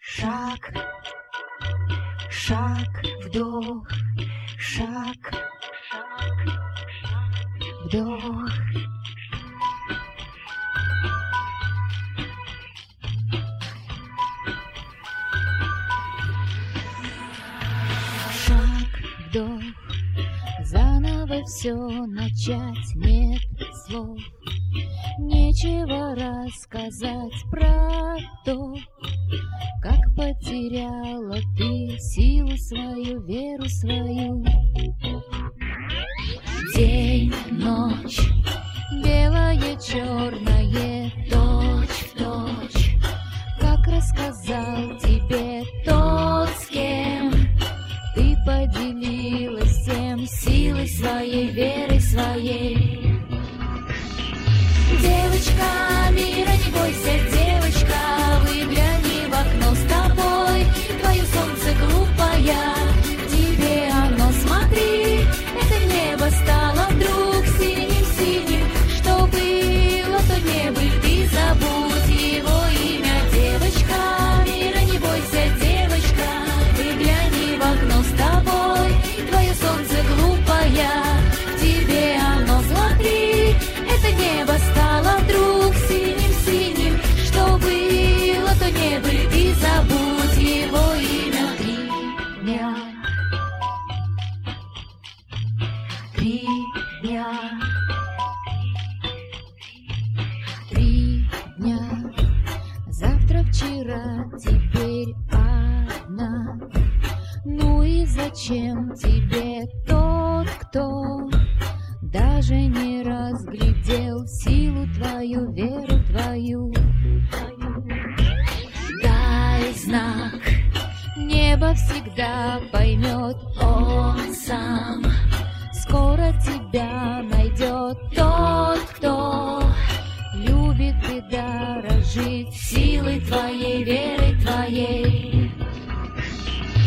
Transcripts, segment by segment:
Шаг, шаг, вдох, шаг, вдох. Шаг, вдох, заново все начать, нет слов, нечего рассказать про то, как потеряла ты силу свою, веру свою. День, ночь, белое, черное, точь в точь, как рассказал тебе тот, с кем ты поделилась тем, силой своей, верой своей. Девочка, мира не бойся, девочка, выгляни в окно с тобой. Твое солнце глупая, тебе оно смотри. Это небо стало вдруг синим-синим. Что было, то не быть, ты забудь его имя. Девочка, мира не бойся, девочка, выгляни в окно с тобой. Твое солнце глупая, тебе оно смотри. Это небо стало вдруг синим-синим. Что было, то не быть, и забудь его имя. 3 дня, 3 дня, 3 дня. Завтра, вчера, теперь одна. Ну и зачем тебе тот, кто даже не разглядел силу твою, веру твою? Дай знак, небо всегда поймет, он сам. Скоро тебя найдет тот, кто любит и дорожит силой твоей, верой твоей.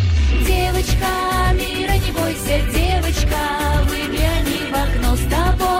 Девочка, мира не бойся, девочка, выгляни в окно с тобой.